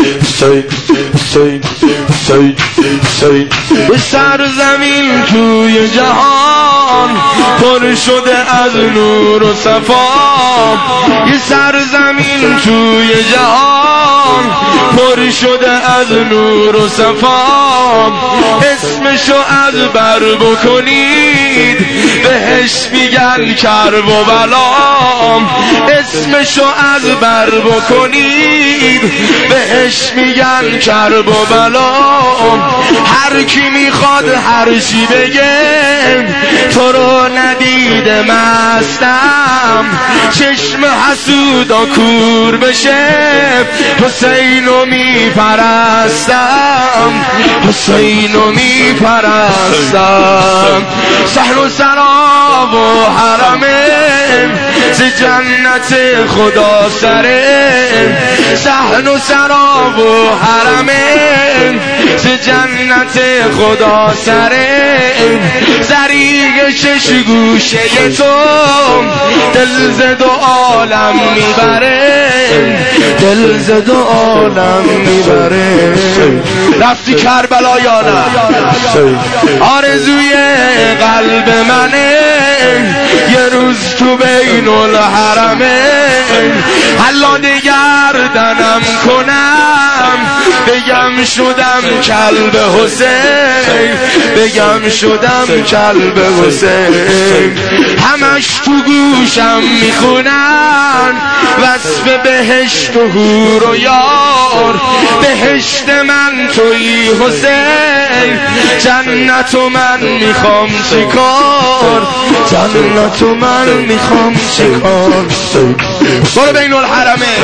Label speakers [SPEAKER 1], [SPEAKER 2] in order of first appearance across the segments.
[SPEAKER 1] به سرزمین توی جهان پر شده از نور و صفا، یه سرزمین توی جهان پر شده از نور و صفا، اسمشو از بر بکنید بهش میگن کرب و بلام، اسمشو از بر بکنید بهش میگن کرب و بلام. هر کی میخواد هر چی بگه تو رو ندیده مستم، چشم حسودا کور بشه حسینو میپرستم، حسینو میپرستم. صحن و سراب و حرمه ز جنت خدا سره، صحن و سراب و حرمه ز جنت خدا سره، زریگ شش گوشه تو دل ز دو عالم میبره، دل ز دو عالم میبره. رفتی کربلا یا نه؟ آرزوی قلب منه یه روز تو بین الحرمه، حالا گردنم کنم بگم شدم کلب حسین، بگم شدم کلب حسین. همش تو گوشم میخونن وصف بهشت و حور و یار، بهشت من تویی حسین، جنت و من میخوام چیکار، جنت و من میخوام چیکار. برو بین الحرمه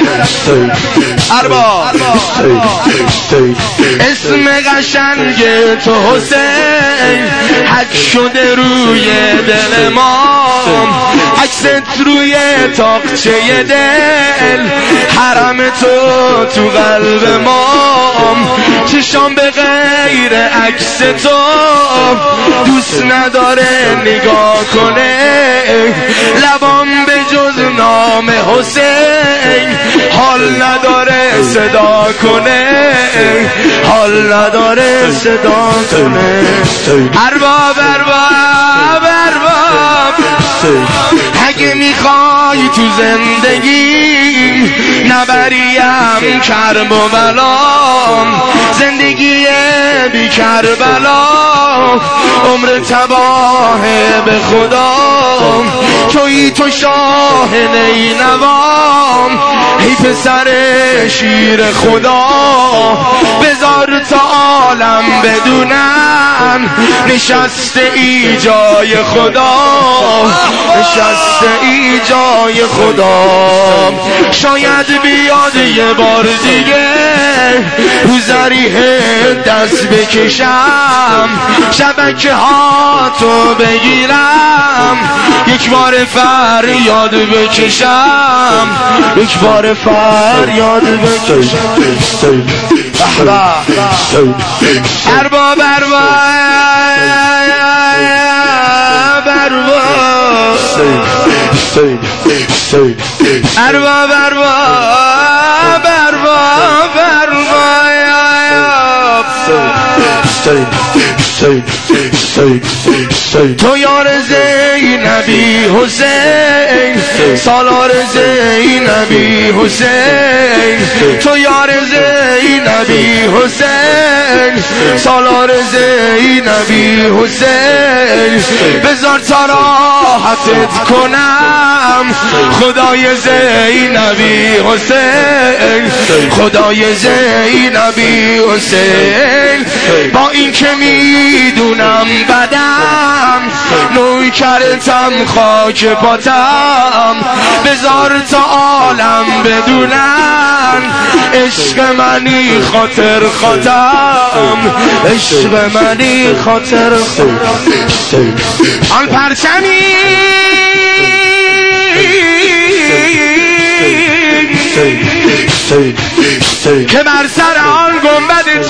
[SPEAKER 1] ارباب، اسم قشنگ تو حسین حک شده روی دل ما، عکست روی تاقچه دل، حرم تو قلب ما، چشام به غیر عکس تو دوست نداره نگاه کنه، لبام به جز نام حسین حال نداره صدا کنه، حال نداره صدا کنه. ارباب ارباب ارباب، اگه میخوای تو زندگی نبریم کرب و بلام، زندگی بی کربلا عمر تباه به خدا، تویی تو شاه نینوام، ای پسر شیر خدا، بذار تا عالم بدونن نشسته ای جای خدا، نشسته ای جای خدا. شاید بیاد یه بار دیگه رو ذریح دست بکشم، شبکه ها تو بگیرم، یک بار فریاد بکشم، یک بار فریاد بکشم. ارباب ارباب تو یار زینبی حسین، سالار زینبی حسین، تو یار زینبی حسین، سالار زینبی حسین. بذار تا راحتت کنم خدای زینبی حسین، خدای زینبی حسین. با این که میدونم بدم نوکرتم خاک پاتم، بذار تا عالم بدونن عشق منی خاطر خاتم، عشق منی خاطر خاتم. آن پرچمی که بر سر آن گنبد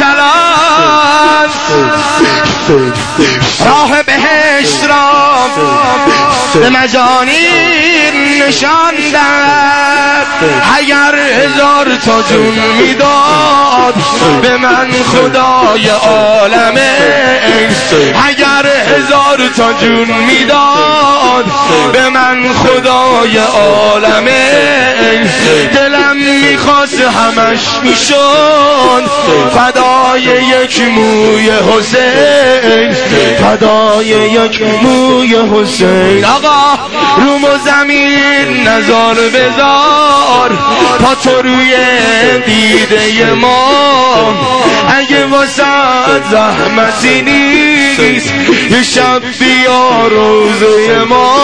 [SPEAKER 1] چلاست راه بهشت را به مجانین نشان داد. اگر 1000 تا جون میداد به من خدای عالمه، اگر 1000 تا جون میداد به من خدای عالمه، دلم میخواست همش میشد فدای یک موی حسین، فدای یک موی حسین. آقا روم و زمین نزار بذار پا تو روی دیده ما، اگه واسه زحمتی نیست یه شب بیا روزه ما.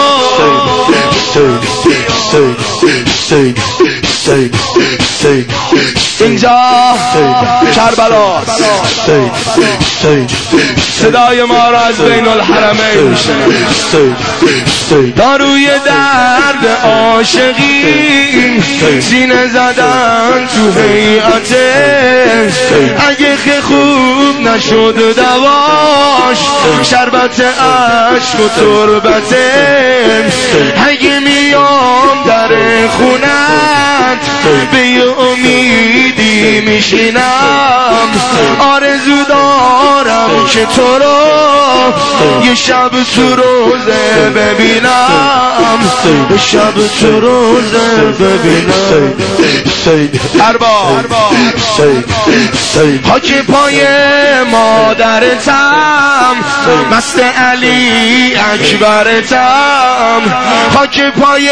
[SPEAKER 1] اینجا کربلاست، صدای ما را از بین الحرمین میشنوید. داروی درد عاشقی سینه زدن تو هیئته، اگه خوب نشد دواش شربت عشق و تربته، اگه میام در خونت به یه امیدی میشینم، آرزو دارم که تو رو یه شب تو روزه ببینم، یه شب تو روزه ببینم. ارباب خاک پای مادرتم، مست علی اکبرتم، خاک پای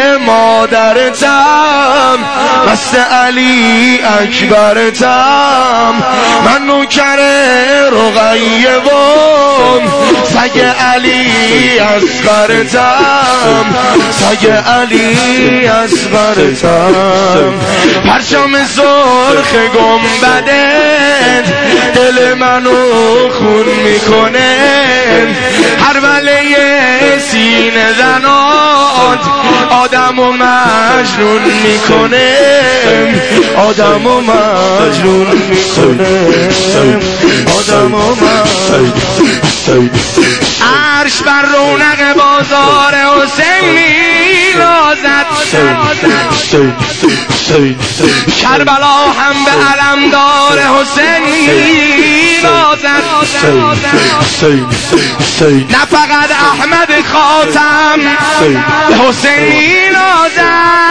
[SPEAKER 1] مادرتم، مست علی اکبرتم، من نوکر رقیه و سگ علی اصغرتم، سگ علی اصغرتم. پرچم سرخ گنبدت دل منو خون میکنه، هر وله سینه زنات آدمو مجنون میکنه، آدمو مجنون میکنه، آدمو مجنون. عرش بر رونق بازار حسین میرازد، کربلا هم به علمدار حسین میرازد. نه فقط احمد خاتم به حسین میرازد،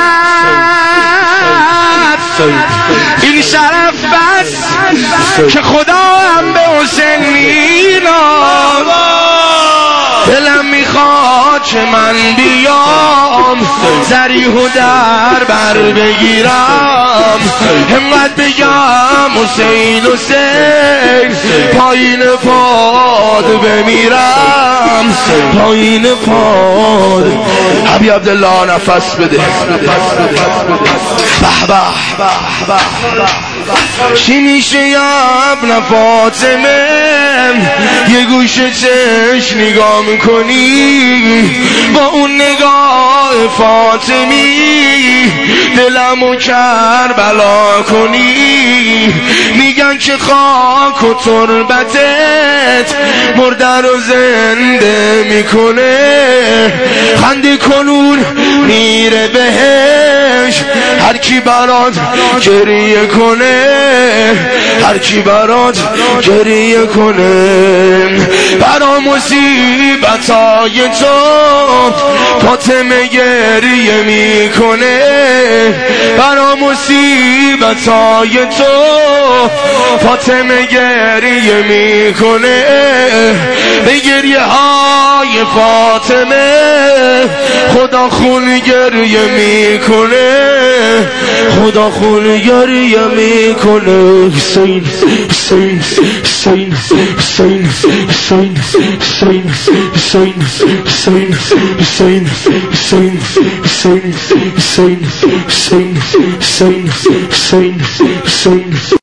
[SPEAKER 1] این شرف بس که خدا هم به حسین میرازد. دلم میخواد که من بیام ذریح و در بر بگیرم، همت بگم حسین حسین پایین پاد بمیرم، پایین پاد. حبیب عبدالله نفس بده. به به چی میشه یا ابن فاطمه، یه گوشه چشم نگاه میکنی با اون نگاه فاطمی، دلمو کربلا کنی. میگن که خاک و تربتت مرده رو زنده میکنه، خنده کنون میره بهش هر کی برات گریه کنه، هر کی برات گریه کنه. برا مصیبتای تو فاطمه گریه میکنه، برا مصیبتای تو فاطمه گریه میکنه. به گریه های فاطمه خدا خون گریه میکنه، خدا خون گریه میکنه. حسین حسین حسین حسین حسین حسین حسین حسین حسین حسین حسین حسین حسین حسین حسین حسین